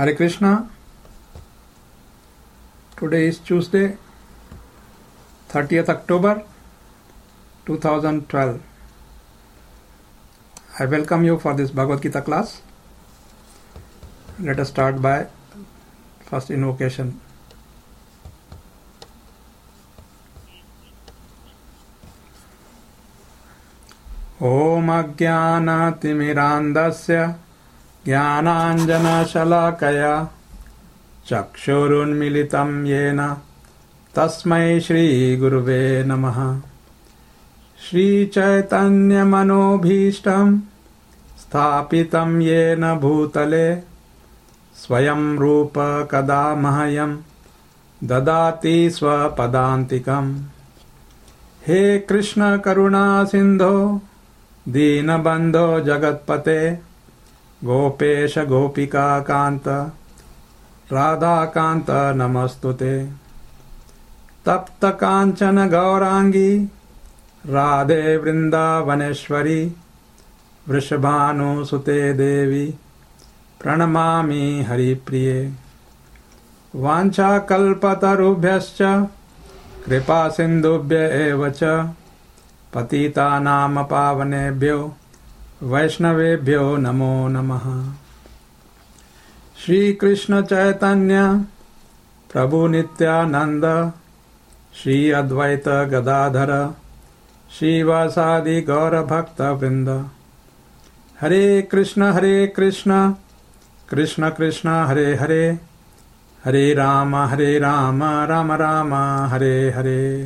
Hare Krishna. Today is Tuesday, 30th October 2012. I welcome you for this Bhagavad Gita class. Let us start by first invocation. Om Ajnanatimirandasya Jnananjana Shalakaya Chakshurunmilitam Yena Tasmai Shri Guruve Namaha. Shri Chaitanya Manobhishtam Sthapitam Yena Bhutale Swayam Rupa Kada Mahayam Dadati Swapadantikam. He Krishna Karuna Sindho Deenabandho Jagatpate Gopesha Gopika Kanta Radha Kanta Namastute Tapta Kanchana Gaurangi Radhe Vrindavaneshwari Vrishabhanu Sute Devi Pranamami Hari Priye Vancha Kalpatarubhyascha Kripa Sindhubhya Evacha Patita Nama Pavanebhyo Vaishnavebhyo Namo Namaha. Shri Krishna Chaitanya Prabhu Nityananda Shri Advaita Gadadhara Shri Vasadi Gaura Bhakta Vrinda. Hare Krishna Krishna Krishna Hare Hare Hare Rama Rama Rama Hare Hare.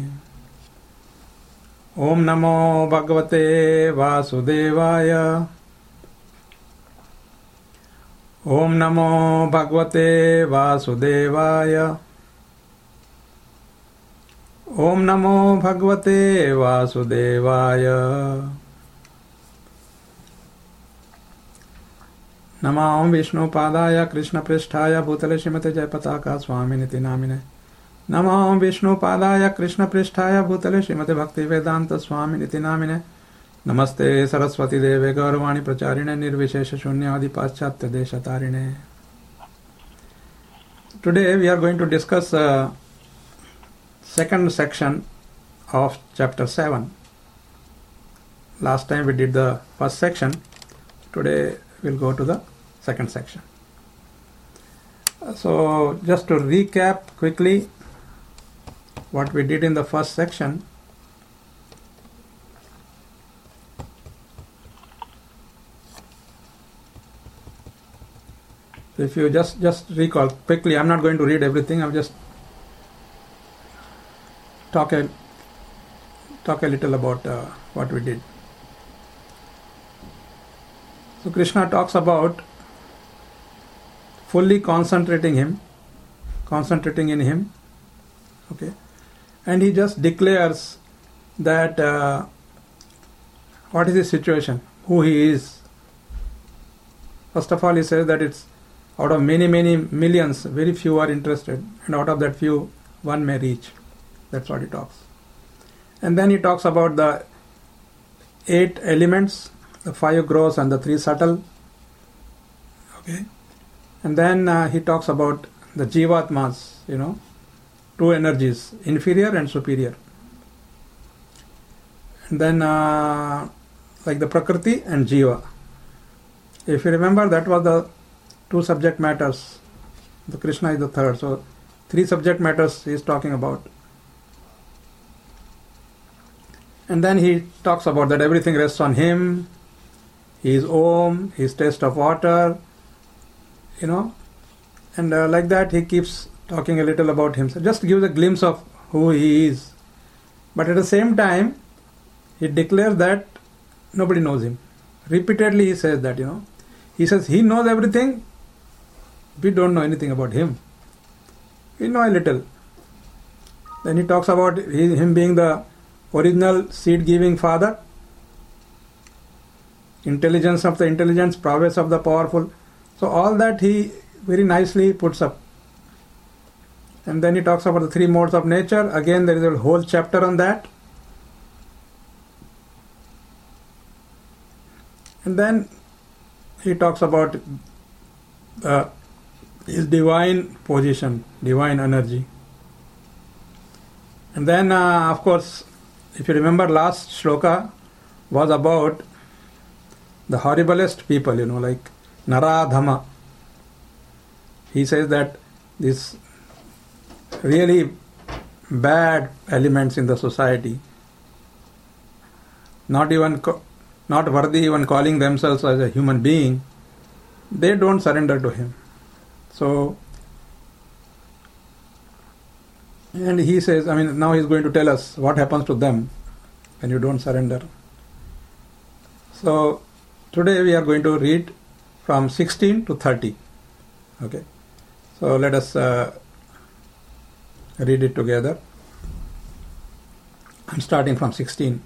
Om Namo Bhagavate Vasudevaya. Om Namo Bhagavate Vasudevaya. Om Namo Bhagavate Vasudevaya. Namah Vishnu Padaya Krishna Pristhaya Bhutale Srimate Jayapataka Swaminiti Namine. Namah Vishnu Padaya Krishna Pristhaya Bhutale Srimate Bhakti Vedanta Swaminiti Namine. Namaste Saraswati Deve Gauravani Pracharine Nirvishesha Shunyadi Paschatya Deshatarine. Today we are going to discuss second section of chapter 7. Last time we did the first section. Today we'll go to the second section. So just to recap quickly what we did in the first section. If you just recall quickly, I'm not going to read everything, I'll just talk a little about what we did. So Krishna talks about fully concentrating in him, okay, and he just declares that what is his situation, who he is. First of all, he says that it's out of many millions, very few are interested, and out of that few, one may reach. That's what he talks. And then he talks about the 8 elements, the 5 gross and the 3 subtle. Okay. And then he talks about the Jivatmas, 2 energies, inferior and superior. And then like the Prakriti and Jiva. If you remember, that was the 2 subject matters. The Krishna is the third. So 3 subject matters he is talking about. And then he talks about that everything rests on him. He is Om, he is taste of water, and like that he keeps talking a little about himself. Just gives a glimpse of who he is. But at the same time, he declares that nobody knows him. Repeatedly he says that, He says he knows everything. We don't know anything about him. We know a little. Then he talks about him being the original seed-giving father, intelligence of the intelligence, prowess of the powerful. So all that he very nicely puts up. And then he talks about the 3 modes of nature. Again, there is a whole chapter on that. And then he talks about his divine position, divine energy. And then, of course, if you remember, last shloka was about the horriblest people, like Naradhama. He says that these really bad elements in the society, not worthy even calling themselves as a human being, they don't surrender to him. So, and he says, now he's going to tell us what happens to them when you don't surrender. So, today we are going to read from 16 to 30. Okay. So, let us read it together. I'm starting from 16.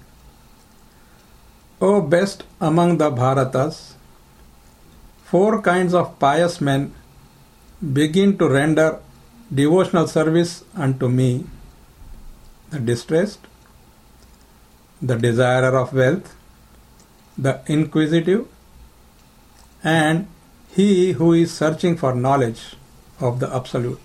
O best among the Bharatas, 4 kinds of pious men begin to render devotional service unto me: the distressed, the desirer of wealth, the inquisitive, and he who is searching for knowledge of the Absolute.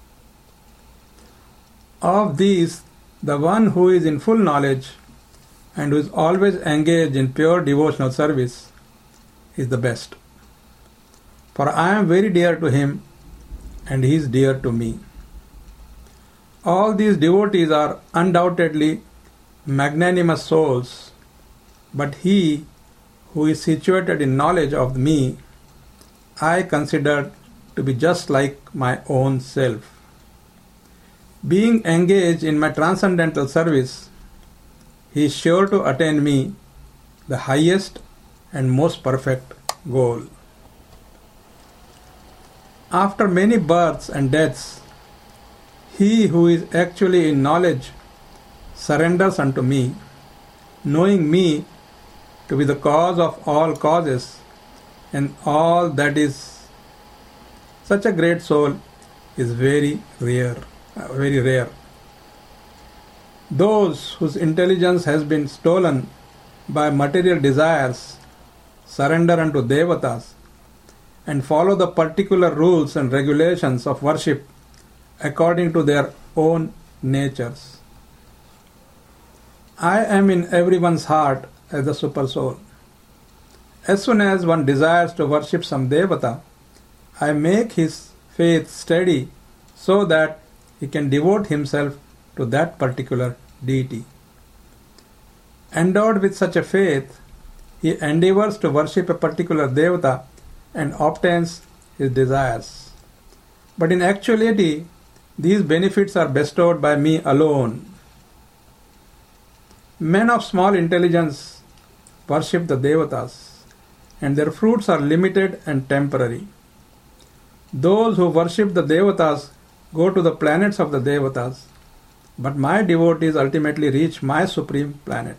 Of these, the one who is in full knowledge and who is always engaged in pure devotional service is the best. For I am very dear to him and he is dear to me. All these devotees are undoubtedly magnanimous souls, but he who is situated in knowledge of me, I consider to be just like my own self. Being engaged in my transcendental service, he is sure to attain me, the highest and most perfect goal. After many births and deaths, he who is actually in knowledge surrenders unto me, knowing me to be the cause of all causes and all that is. Such a great soul is very rare. Those whose intelligence has been stolen by material desires surrender unto devatas and follow the particular rules and regulations of worship according to their own natures. I am in everyone's heart as the super soul. As soon as one desires to worship some devata, I make his faith steady so that he can devote himself to that particular deity. Endowed with such a faith, he endeavors to worship a particular devata and obtains his desires. But in actuality, these benefits are bestowed by me alone. Men of small intelligence worship the devatas, and their fruits are limited and temporary. Those who worship the devatas go to the planets of the devatas, but my devotees ultimately reach my supreme planet.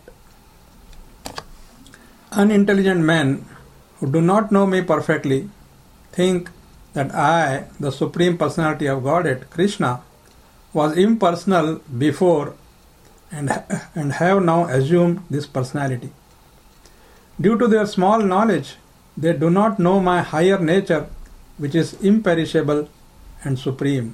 Unintelligent men who do not know me perfectly think that I, the Supreme Personality of Godhead, Krishna, was impersonal before and have now assumed this personality. Due to their small knowledge, they do not know my higher nature, which is imperishable and supreme.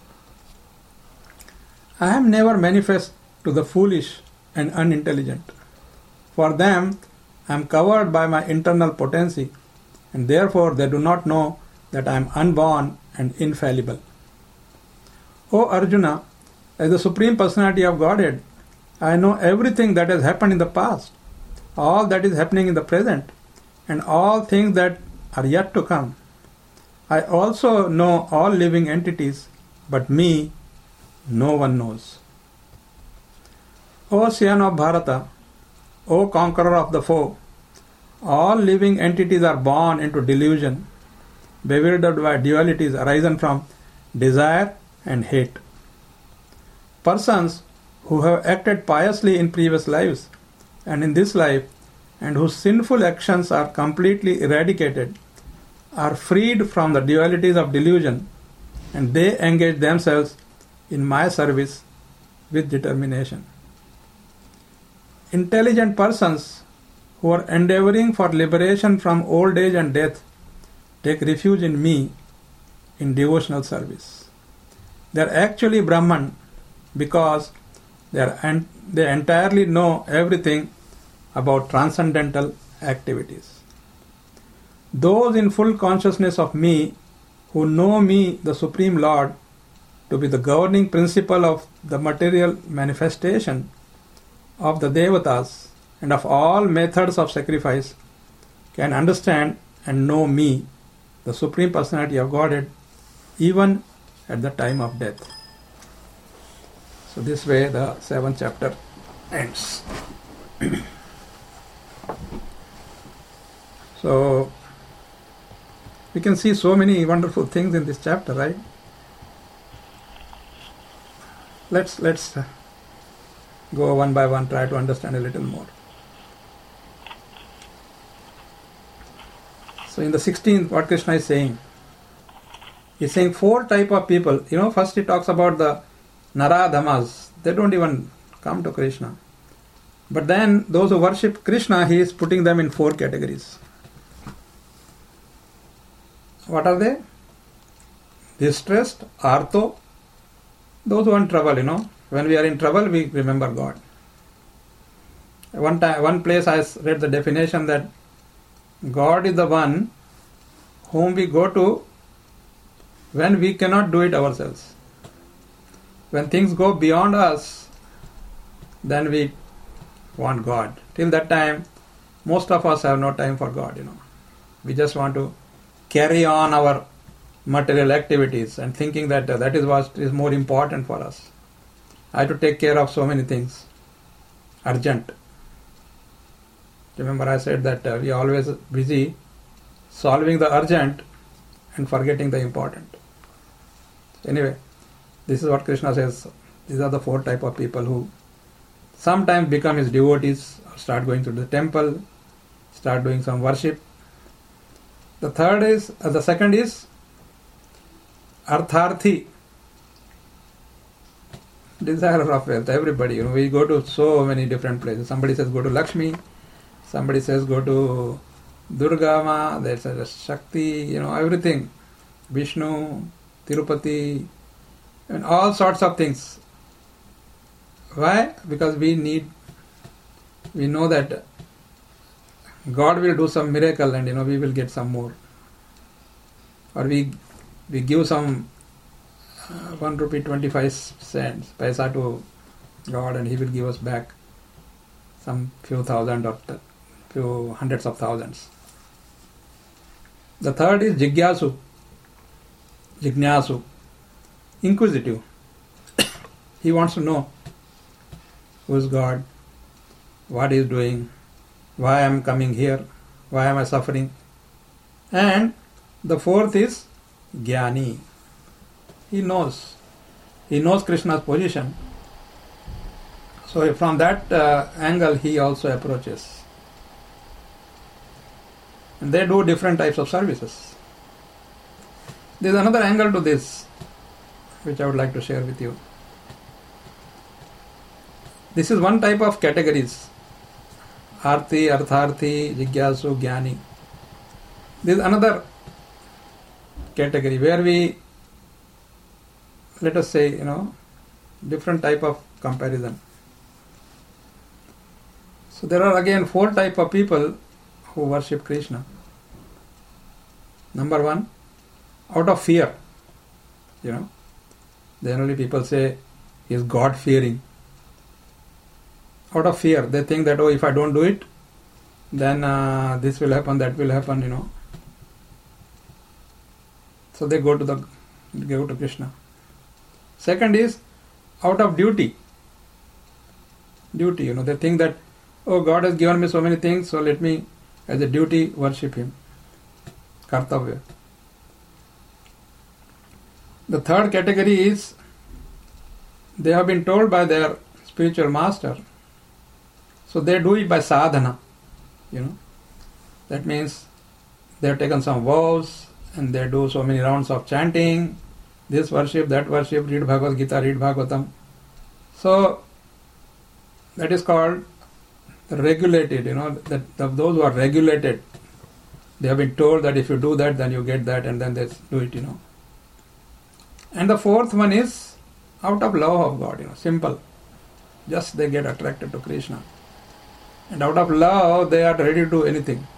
I am never manifest to the foolish and unintelligent. For them, I am covered by my internal potency, and therefore they do not know that I am unborn and infallible. O Arjuna, as the Supreme Personality of Godhead, I know everything that has happened in the past, all that is happening in the present, and all things that are yet to come. I also know all living entities, but me no one knows. O Scion of Bharata, O conqueror of the foe, all living entities are born into delusion, bewildered by dualities arisen from desire and hate. Persons who have acted piously in previous lives and in this life, and whose sinful actions are completely eradicated, are freed from the dualities of delusion, and they engage themselves in my service with determination. Intelligent persons who are endeavoring for liberation from old age and death take refuge in me, in devotional service. They are actually Brahman because they entirely know everything about transcendental activities. Those in full consciousness of me, who know me, the Supreme Lord, to be the governing principle of the material manifestation of the Devatas and of all methods of sacrifice, can understand and know me, the Supreme Personality of Godhead, even at the time of death. So this way the 7th chapter ends. So we can see so many wonderful things in this chapter, right? Let's go one by one, try to understand a little more. So in the 16th, what Krishna is saying? He's saying 4 type of people. First he talks about the Naradhamas. They don't even come to Krishna. But then those who worship Krishna, he is putting them in 4 categories. What are they? Distressed, artho, those who are in trouble, When we are in trouble, we remember God. One place I read the definition that God is the one whom we go to when we cannot do it ourselves. When things go beyond us, then we want God. Till that time, most of us have no time for God, We just want to carry on our material activities and thinking that that is what is more important for us. I have to take care of so many things. Urgent. Remember I said that we are always busy solving the urgent and forgetting the important. Anyway, this is what Krishna says. These are the 4 type of people who sometimes become his devotees, start going to the temple, start doing some worship. The second is Artharthi, desire of wealth. Everybody, we go to so many different places. Somebody says go to Lakshmi, somebody says go to Durga Ma, there's a Shakti, everything. Vishnu, Tirupati, and all sorts of things. Why? Because we know that God will do some miracle and we will get some more. Or we give some 1 rupee 25 cents paisa to God and he will give us back some few thousand or few hundreds of thousands. The third is Jignasu, inquisitive. He wants to know who is God, what he is doing, why I am coming here, why am I suffering. And the fourth is Jnani. He knows Krishna's position. So from that angle he also approaches. And they do different types of services. There is another angle to this which I would like to share with you. This is one type of categories. Arti, Artharthi, Jigyasu, Jnani. There is another category where we, let us say, different type of comparison. So there are again 4 type of people who worship Krishna. Number 1, out of fear. Generally people say he is God fearing. Out of fear, they think that if I don't do it, then this will happen, that will happen, So they go to Krishna. Second is out of duty. They think that, God has given me so many things, so let me, as a duty, worship him. Kartavya. The third category is they have been told by their spiritual master, so they do it by sadhana. That means they have taken some vows and they do so many rounds of chanting, this worship, that worship, read Bhagavad Gita, read Bhagavatam. So that is called the regulated, that those who are regulated, they have been told that if you do that, then you get that, and then they do it, And the fourth one is out of love of God, simple. Just they get attracted to Krishna. And out of love, they are ready to do anything.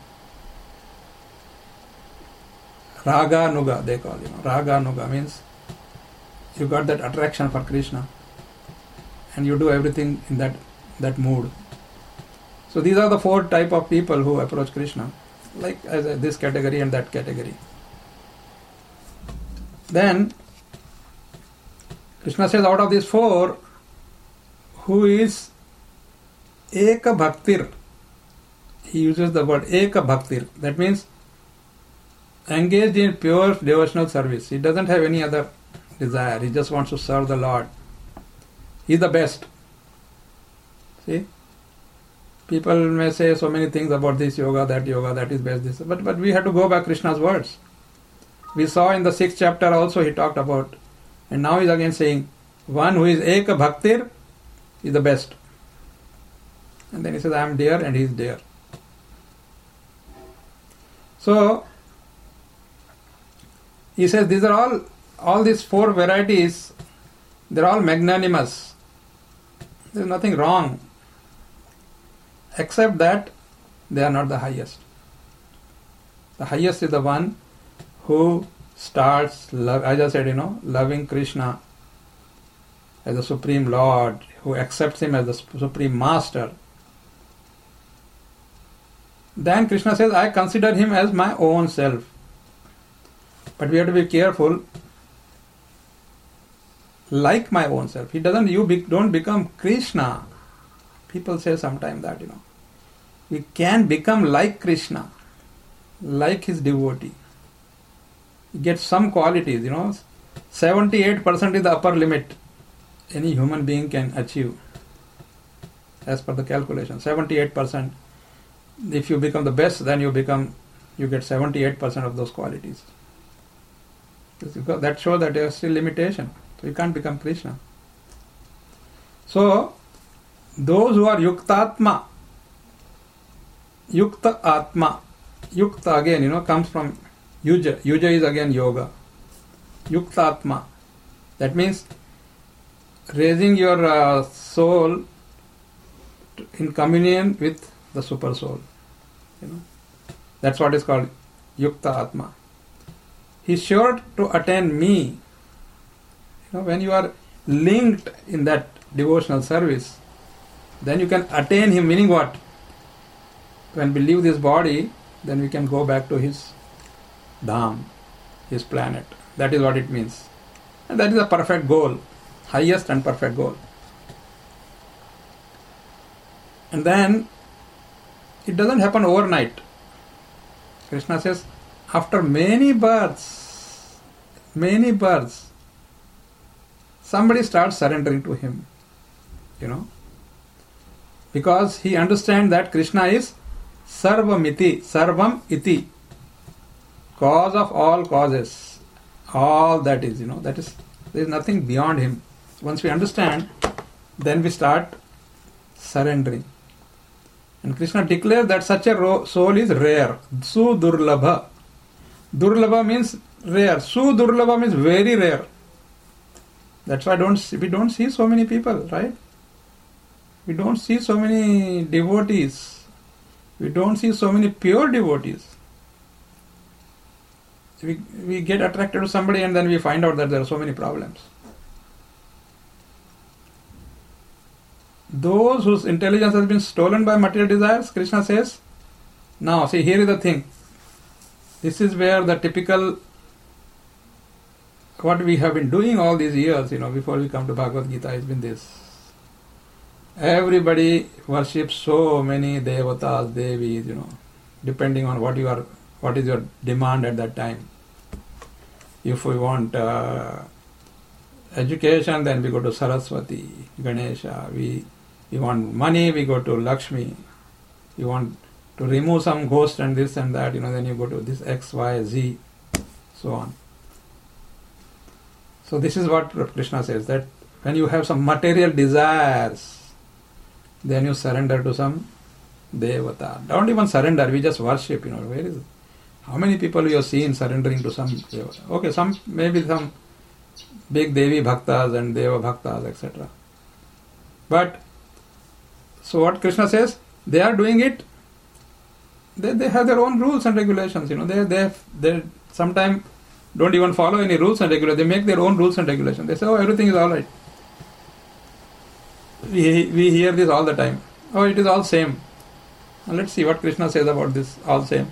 Raga Nuga, they call, Raga Nuga means you got that attraction for Krishna. And you do everything in that mood. So these are the four type of people who approach Krishna. Like as this category and that category. Then Krishna says out of these four, who is Eka Bhaktir? He uses the word Eka Bhaktir. That means engaged in pure devotional service. He doesn't have any other desire. He just wants to serve the Lord. He's the best. See? People may say so many things about this yoga, that is best, this. But we have to go by Krishna's words. We saw in the 6th chapter also he talked about, and now he's again saying, one who is Eka Bhaktir is the best. And then he says, I am dear, and he is dear. So, he says these are all these four varieties, they're all magnanimous. There's nothing wrong, except that they are not the highest. The highest is the one who starts, as I said, loving Krishna as the Supreme Lord, who accepts him as the Supreme Master. Then Krishna says, I consider him as my own self. But we have to be careful. Like my own self. He doesn't, don't become Krishna. People say sometimes that, we can become like Krishna, like his devotee. Get some qualities, 78% is the upper limit any human being can achieve as per the calculation. 78%. If you become the best, then you get 78% of those qualities. That shows that there is still limitation. So you can't become Krishna. So, those who are Yuktatma, Yukta Atma, Yukta again, comes from Yuja. Yuja is again yoga. Yuktatma. That means raising your soul in communion with the super soul. That's what is called Yukta Atma. He's sure to attain me. When you are linked in that devotional service, then you can attain him, meaning what? When we leave this body, then we can go back to his dham, his planet. That is what it means. And that is a perfect goal, highest and perfect goal. And then, it doesn't happen overnight. Krishna says, after many births, somebody starts surrendering to him. Because he understands that Krishna is Sarvamiti, Sarvam Iti, cause of all causes. All that is, there is nothing beyond him. Once we understand, then we start surrendering. And Krishna declares that such a soul is rare. Su Durlabha. Durlabha means rare. Su Durlabha means very rare. That's why we don't see so many people, right? We don't see so many devotees. We don't see so many pure devotees. We get attracted to somebody and then we find out that there are so many problems. Those whose intelligence has been stolen by material desires, Krishna says, now see, here is the thing. This is where the typical, what we have been doing all these years, before we come to Bhagavad Gita, has been this. Everybody worships so many devatas, devis, depending on what is your demand at that time. If we want education, then we go to Saraswati, Ganesha. We want money, we go to Lakshmi. You want to remove some ghost and this and that, then you go to this X, Y, Z, so on. So this is what Krishna says, that when you have some material desires, then you surrender to some devata. Don't even surrender, we just worship, Where is it? How many people you have seen surrendering to some devata? Okay, maybe some big Devi Bhaktas and Deva Bhaktas, etc. But, so what Krishna says, they are doing it, they have their own rules and regulations, they sometimes don't even follow any rules and regulations, they make their own rules and regulations. They say, oh, everything is alright. We hear this all the time. Oh, it is all same. Now let's see what Krishna says about this all same.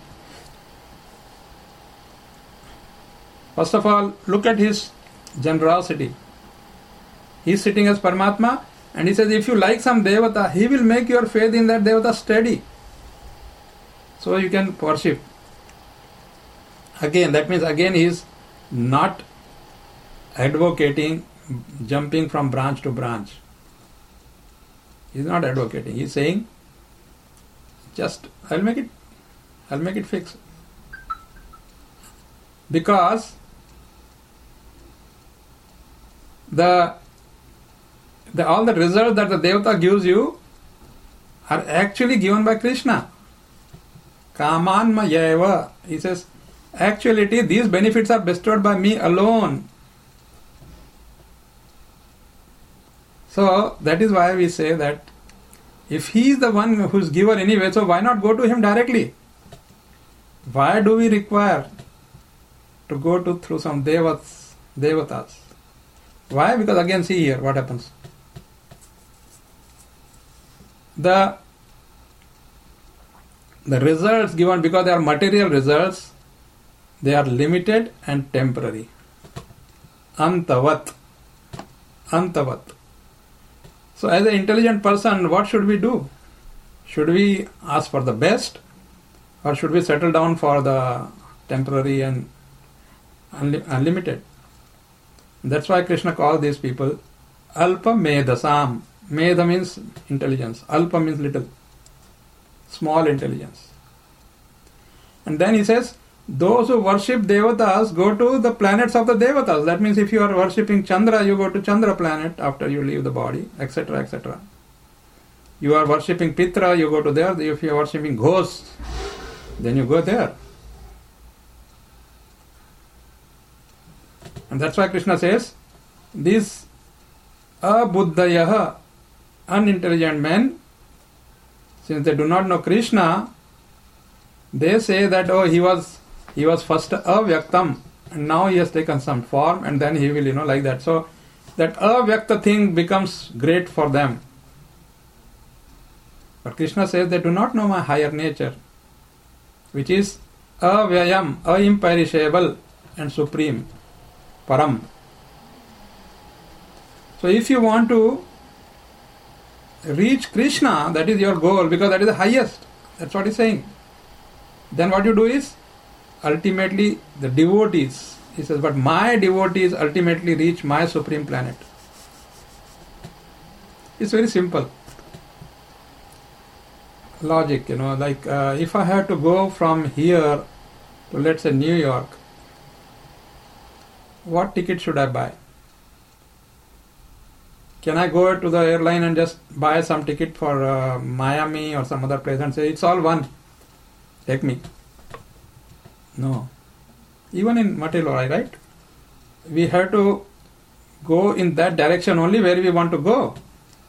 First of all, look at his generosity. He is sitting as Paramatma and he says, if you like some Devata, he will make your faith in that Devata steady. So you can worship. Again, that means he is not advocating jumping from branch to branch. He is not advocating. He is saying, just I'll make it fixed. Because all the results that the Devata gives you are actually given by Krishna. Kamanmayeva. He says, actuality, these benefits are bestowed by me alone. So that is why we say that if he is the one who is giver anyway, so why not go to him directly? Why do we require to go through some devatas? Why? Because again, see here what happens. The results given, because they are material results, they are limited and temporary. Antavat. So as an intelligent person, what should we do? Should we ask for the best, or should we settle down for the temporary and unlimited? That's why Krishna calls these people Alpa Medasam. Medha means intelligence. Alpa means little. Small intelligence. And then he says, those who worship Devatas go to the planets of the Devatas. That means if you are worshipping Chandra, you go to Chandra planet after you leave the body, etc., etc. You are worshipping Pitra, you go to there. If you are worshipping ghosts, then you go there. And that's why Krishna says, these abuddhayaha, unintelligent men, since they do not know Krishna, they say that, oh, he was first avyaktam and now he has taken some form and then he will, like that. So that avyakta thing becomes great for them. But Krishna says they do not know my higher nature, which is avyayam, imperishable and supreme, param. So if you want to reach Krishna, that is your goal, because that is the highest. That's what he's saying. Then what you do is, ultimately the devotees, he says, but my devotees ultimately reach my supreme planet. It's very simple. Logic, like if I have to go from here to, let's say, New York, what ticket should I buy? Can I go to the airline and just buy some ticket for Miami or some other place and say, it's all one, take me? No. Even in Matiloi, right? We have to go in that direction only where we want to go.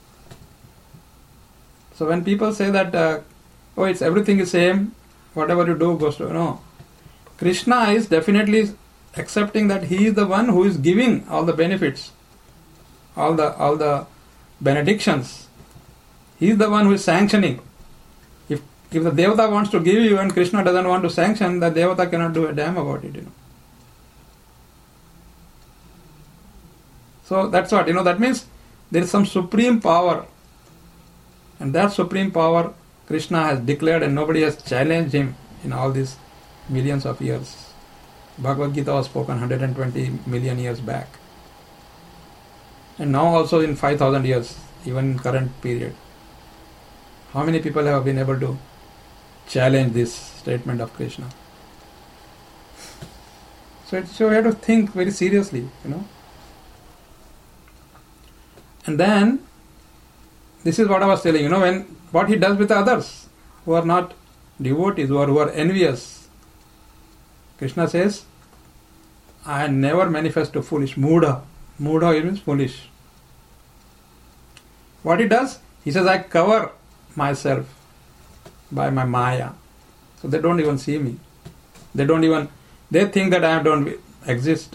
So when people say that, it's everything is same, whatever you do goes to, no. Krishna is definitely accepting that he is the one who is giving all the benefits, all the benedictions. He is the one who is sanctioning. If the Devata wants to give you and Krishna doesn't want to sanction, the Devata cannot do a damn about it, So that's what, that means there is some supreme power. And that supreme power Krishna has declared and nobody has challenged him in all these millions of years. Bhagavad Gita was spoken 120 million years back. And now also in 5,000 years, even in current period. How many people have been able to challenge this statement of Krishna? So we have to think very seriously, And then, this is what I was telling, what he does with others who are not devotees, who are envious. Krishna says, I never manifest to foolish. Mudha. Mudha means foolish. What he does? He says, I cover myself by my Maya. So they don't even see me. They think that I don't exist.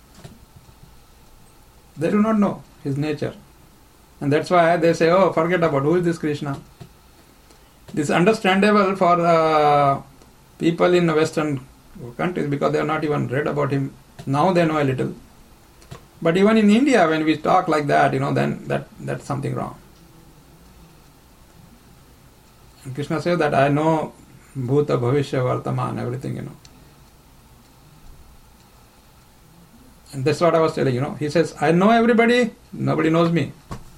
They do not know his nature. And that's why they say, oh, forget about who is this Krishna. This is understandable for people in Western countries because they have not even read about him. Now they know a little. But even in India, when we talk like that, then that's something wrong. And Krishna says that I know Bhuta, Bhavishya, Vartaman, everything, And that's what I was telling, He says, I know everybody, nobody knows me.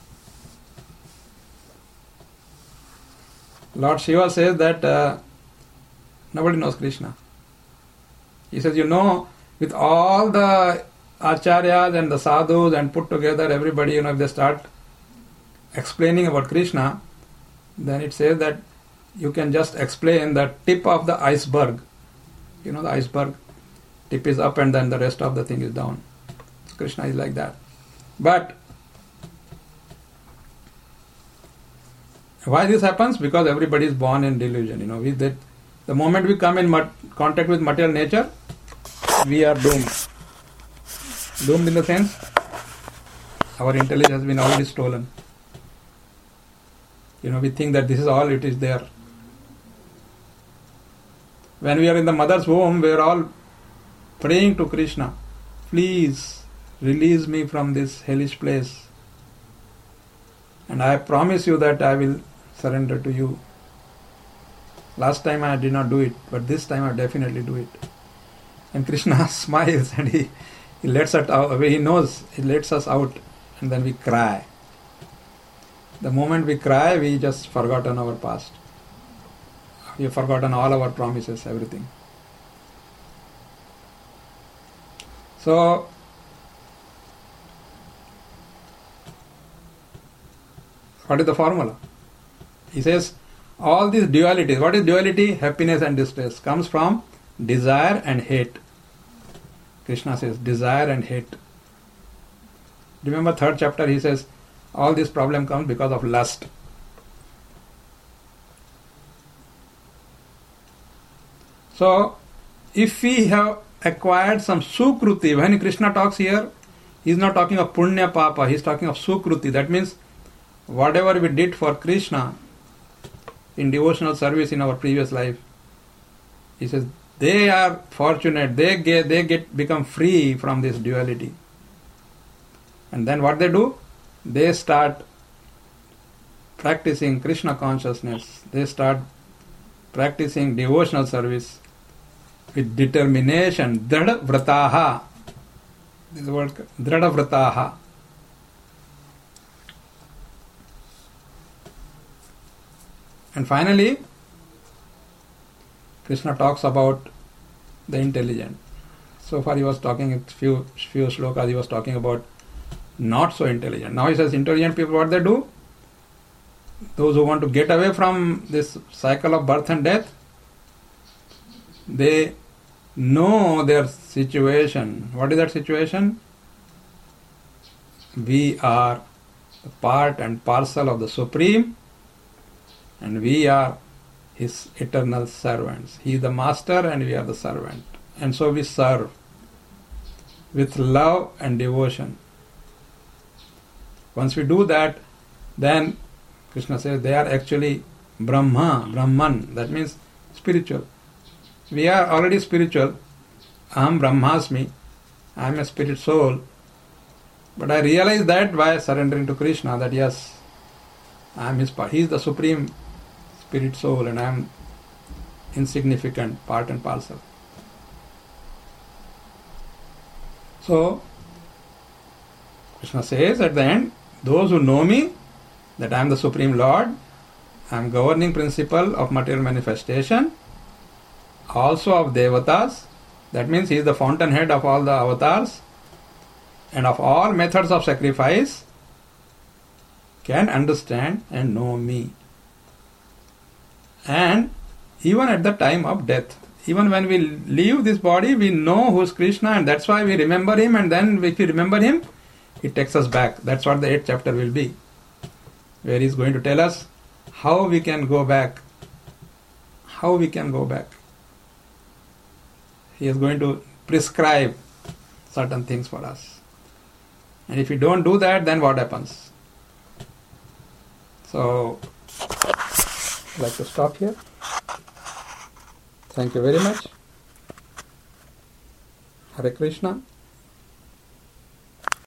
Lord Shiva says that nobody knows Krishna. He says, with all the acharyas and the sadhus and put together everybody, if they start explaining about Krishna, then it says that you can just explain the tip of the iceberg. The iceberg tip is up and then the rest of the thing is down. Krishna is like that. But why this happens? Because everybody is born in delusion. The moment we come in contact with material nature, we are doomed. Doomed in the sense, our intelligence has been already stolen. We think that this is all it is there. When we are in the mother's womb, we are all praying to Krishna, please release me from this hellish place. And I promise you that I will surrender to you. Last time I did not do it, but this time I definitely do it. And Krishna smiles and he lets us out. He knows he lets us out, and then we cry. The moment we cry, we just forgotten our past. We have forgotten all our promises, everything. So, what is the formula? He says, all these dualities, what is duality? Happiness and distress, comes from desire and hate. Krishna says, desire and hate. Remember 3rd chapter, he says, all this problem comes because of lust. So, if we have acquired some sukruti, when Krishna talks here, he is not talking of punya papa, he is talking of sukruti. That means, whatever we did for Krishna in devotional service in our previous life, he says, they are fortunate, they become free from this duality. And then what they do? They start practicing Krishna consciousness. They start practicing devotional service with determination. Drada vrataha. This is the word drada vrataha. And finally, Krishna talks about the intelligent. So far he was talking in few shlokas, he was talking about not so intelligent. Now he says intelligent people, what they do? Those who want to get away from this cycle of birth and death, they know their situation. What is that situation? We are part and parcel of the Supreme, and we are His eternal servants. He is the master and we are the servant. And so we serve with love and devotion. Once we do that, then Krishna says they are actually Brahman. That means spiritual. We are already spiritual. Aham Brahmasmi. I am a spirit soul. But I realize that by surrendering to Krishna, that yes, I am his part. He is the supreme spirit soul and I am insignificant, part and parcel. So, Krishna says at the end, those who know me, that I am the Supreme Lord, I am governing principle of material manifestation, also of Devatas, that means he is the fountainhead of all the avatars, and of all methods of sacrifice, can understand and know me. And even at the time of death, even when we leave this body, we know who's Krishna, and that's why we remember him, and then if we remember him, he takes us back. That's what the 8th chapter will be, where he's going to tell us how we can go back. How we can go back. He is going to prescribe certain things for us. And if we don't do that, then what happens? So, I'd like to stop here. Thank you very much. Hare Krishna.